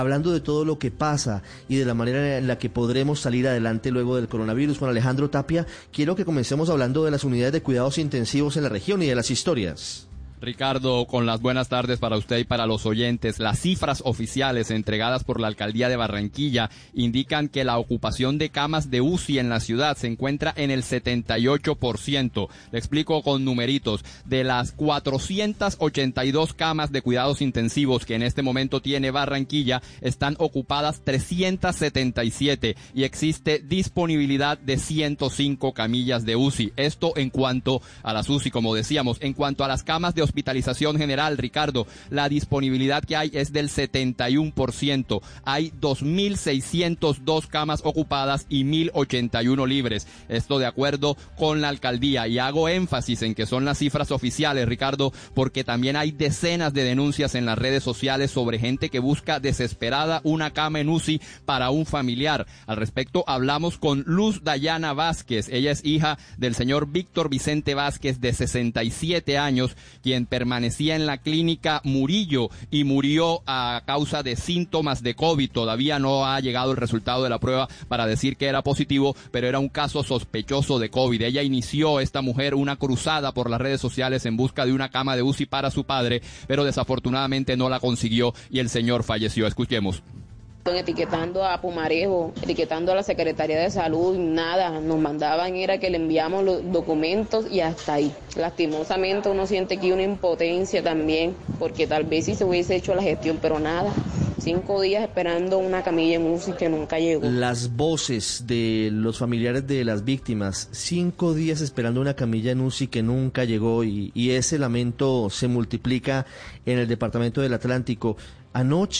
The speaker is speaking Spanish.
Hablando de todo lo que pasa y de la manera en la que podremos salir adelante luego del coronavirus, con Alejandro Tapia, quiero que comencemos hablando de las unidades de cuidados intensivos en la región y de las historias. Ricardo, con las buenas tardes para usted y para los oyentes. Las cifras oficiales entregadas por la Alcaldía de Barranquilla indican que la ocupación de camas de UCI en la ciudad se encuentra en el 78%. Le explico con numeritos. De las 482 camas de cuidados intensivos que en este momento tiene Barranquilla, están ocupadas 377 y existe disponibilidad de 105 camillas de UCI. Esto en cuanto a las UCI, como decíamos. En cuanto a las camas de hospitalización general, Ricardo, la disponibilidad que hay es del 71%. Hay 2.602 camas ocupadas y 1.081 libres. Esto de acuerdo con la alcaldía. Y hago énfasis en que son las cifras oficiales, Ricardo, porque también hay decenas de denuncias en las redes sociales sobre gente que busca desesperada una cama en UCI para un familiar. Al respecto hablamos con Luz Dayana Vázquez. Ella es hija del señor Víctor Vicente Vázquez, de 67 años, quien permanecía en la clínica Murillo y murió a causa de síntomas de COVID. Todavía no ha llegado el resultado de la prueba para decir que era positivo, pero era un caso sospechoso de COVID. Ella inició, esta mujer, una cruzada por las redes sociales en busca de una cama de UCI para su padre, pero desafortunadamente no la consiguió y el señor falleció. Escuchemos. Etiquetando a Pumarejo, etiquetando a la Secretaría de Salud, nada, nos mandaban era que le enviamos los documentos y hasta ahí. Lastimosamente uno siente aquí una impotencia también, porque tal vez sí se hubiese hecho la gestión, pero nada. 5 días esperando una camilla en UCI que nunca llegó. Las voces de los familiares de las víctimas, 5 días esperando una camilla en UCI que nunca llegó, y ese lamento se multiplica en el departamento del Atlántico. Anoche